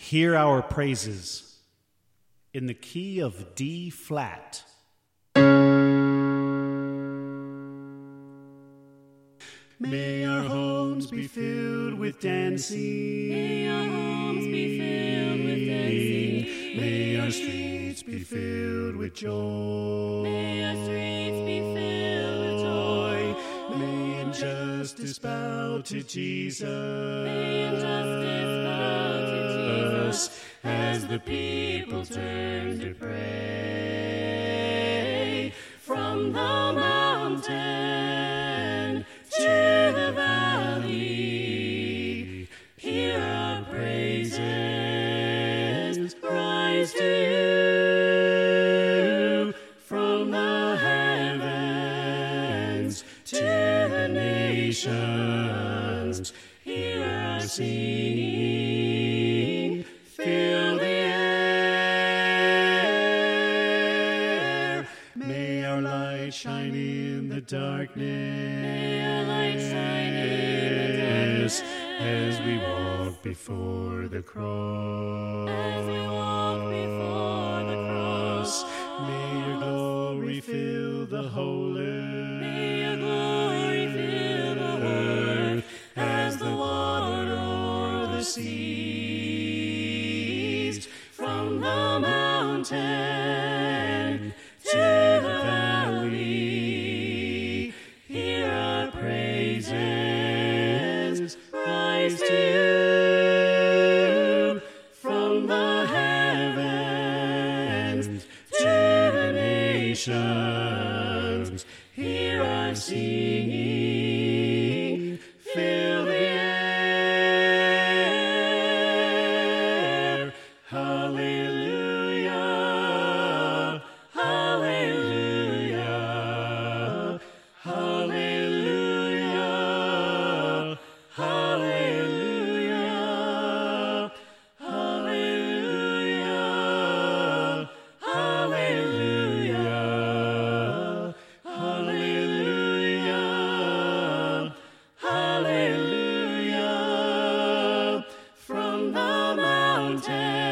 Hear our praises in the key of D flat. May our homes be filled with dancing. May our homes be filled with dancing. May our streets be filled with joy. May our streets be filled with joy. May injustice bow to Jesus. May injustice bow to Jesus. As the people turn to pray From the mountain to the valley, hear our praises rise to you. From the heavens to the nations, hear our singing. Fill the air. May our light shine in the darkness. May our light shine in the darkness. As we walk before the cross. As we walk before the cross. May your glory fill the whole earth. May your glory fill the whole earth as the water o'er the seas. From the mountain to the valley, hear our praises rise to you. From the heavens to the nations, hear our singing. Fill the air. Hallelujah, hallelujah, hallelujah, hallelujah, hallelujah, hallelujah, hallelujah, hallelujah. From the mountain